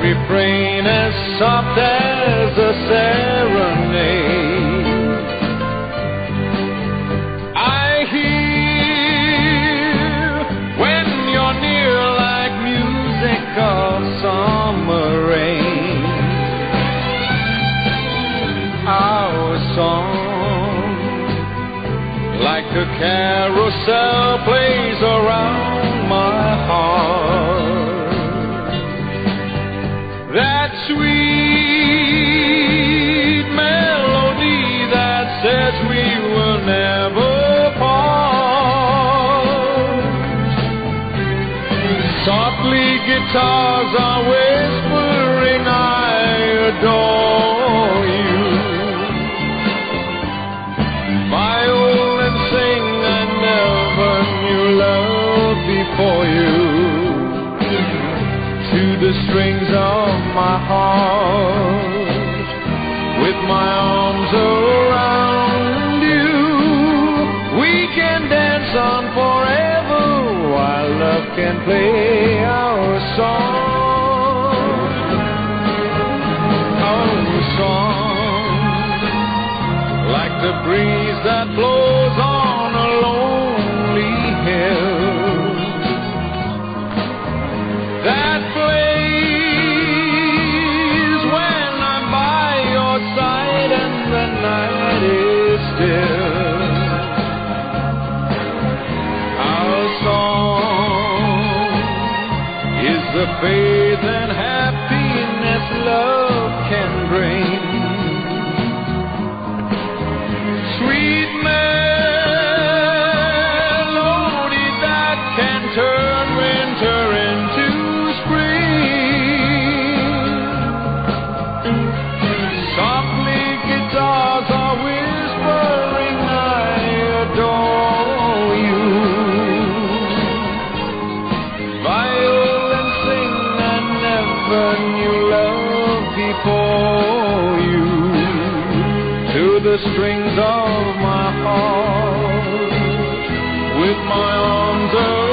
refrain as soft as a serenade. I hear when you're near like music of summer rain. Our song, like a carousel, plays around my heart. That sweet melody that says we will never part. Softly guitars are whispering, I adore you. Violin sing, I never knew love before you. To the strings of my heart, with my arms around you, we can dance on forever while love can play our song. Our song, like the breeze that blows on a lonely hill, that plays when I'm by your side and the night is still. Our song is the faith and happiness love can bring. Sweet melody that can turn winter into spring. Softly guitars are whispering, I adore you. Violin sing, I never knew love before you. To the strings of my heart, with my arms around